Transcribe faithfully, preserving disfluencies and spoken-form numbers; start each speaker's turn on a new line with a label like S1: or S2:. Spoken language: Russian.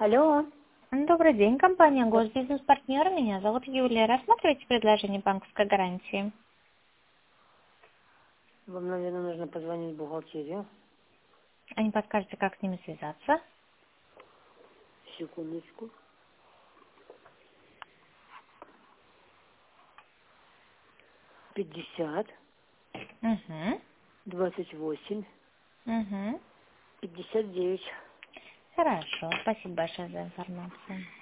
S1: Алло.
S2: Добрый день, компания Госбизнес-партнер. Меня зовут Юлия. Рассматриваете предложение банковской гарантии?
S1: Вам, наверное, нужно позвонить в бухгалтерию.
S2: А не подскажете, как с ними связаться?
S1: Секундочку. Пятьдесят,
S2: Угу.
S1: двадцать восемь,
S2: Угу.
S1: пятьдесят девять.
S2: Хорошо. Спасибо большое за информацию.